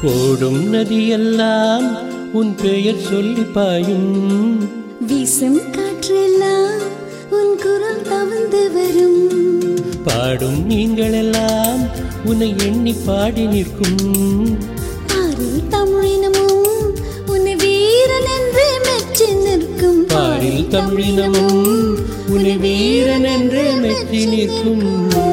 ஓடும் நதியெல்லாம் உன் பெயர் சொல்லி பாயும், வீசும் காற்றெல்லாம் உன் குரல் தவழ்ந்து வரும். பாடும் நீங்களெல்லாம் உன்னை எண்ணி பாடி நிற்கும். பாரில் தமிழினமும் உன்னை வீரன் என்று மெச்சி நிற்கும். பாரில் தமிழினமும் உன்னை வீரன் என்று மெச்சி நிற்கும்.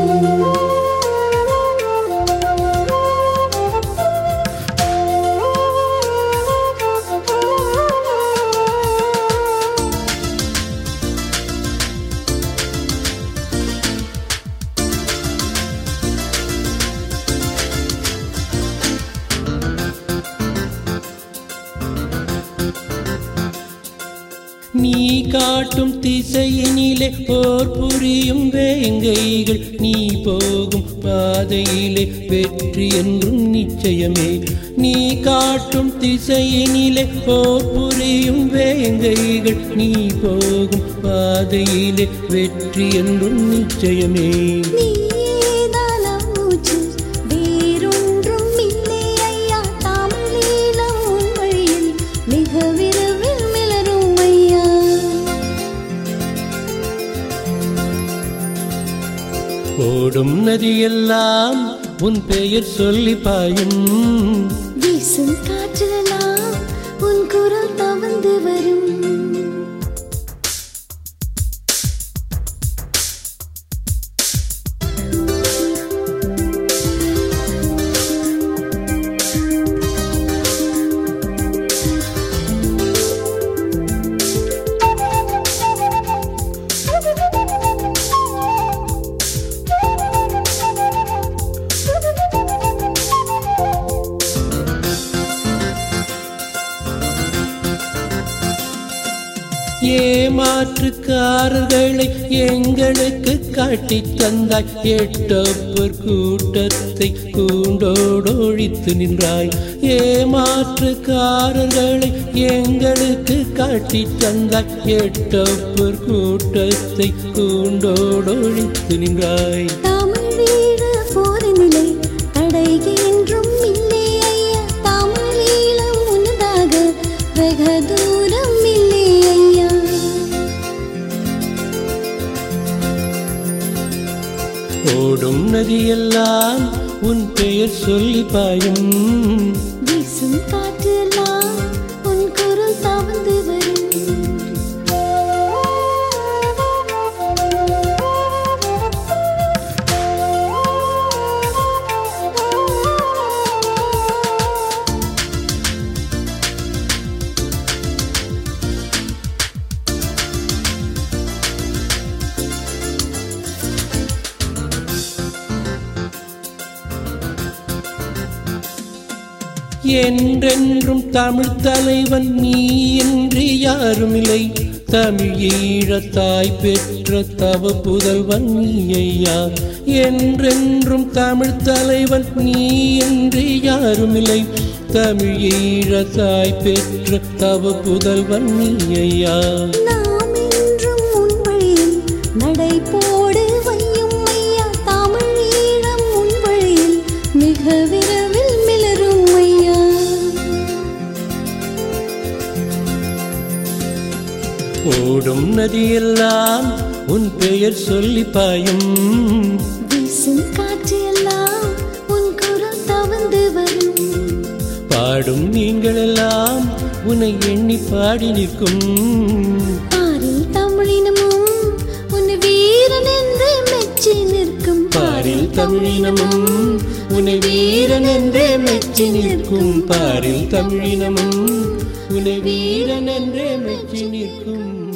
நீ காட்டும் திசையினிலே போர் புரியும் வேங்கைகள், நீ போகும் பாதையிலே வெற்றி என்றும் நிச்சயமே. நீ காட்டும் திசையினிலே போர் புரியும் வேங்கைகள், நீ போகும் பாதையிலே வெற்றி என்றும் நிச்சயமே. ஓடும் நதியெல்லாம் உன் பெயர் சொல்லி பாயும், வீசும் காற்றெல்லாம் உன் குரல் தவழ்ந்து வரும். ஏமாற்றுக்காரர்களை எங்களுக்கு காட்டித் தந்தாய், எட்டப்பர் கூட்டத்தை கூண்டோடு ஒழித்து நின்றாய். ஏமாற்றுக்காரர்களை எங்களுக்கு காட்டித் தந்தாய், எட்டப்பர் கூட்டத்தை கூண்டோடு ஒழித்து நின்றாய். ஓடும் நதியெல்லாம் உன் பெயர் சொல்லி பாயும், வீசும் காற்றெல்லாம் உன் குரல் தவழ்ந்து வரும். என்றென்றும் தமிழ் தலைவன் நீ என்று யாருமில்லை, தமிழ் ஈழத்தாய் பெற்ற தவ புதல்வன் நீ ஐயா. என்றென்றும் தமிழ் தலைவன் நீ என்று யாருமில்லை, தமிழ் ஈழத்தாய் பெற்ற தவ புதல்வன் நீ ஐயா. நாம் என்றும் உன் வழியில் நடை போடு வையும் ஐயா, தமிழ் ஈழம் உன் வழியில் மிக விரைவில் மிளரும் ஐயா. ஓடும் நதியெல்லாம் உன் பெயர் சொல்லி பாயும், வீசும் காற்றெல்லாம் உன் குரல் தவழ்ந்து வரும். பாடும் நீங்களெல்லாம் உன்னை எண்ணி பாடி நிற்கும். பாரில் தமிழினமும் உன்னை வீரன் என்று மெச்சி நிற்கும். பாரில் தமிழினமும் உன்னை வீரன் என்றே மெச்சி நிற்கும். பாரில் தமிழினமும் உன்னை வீரன் என்றே மெச்சி நிற்கும்.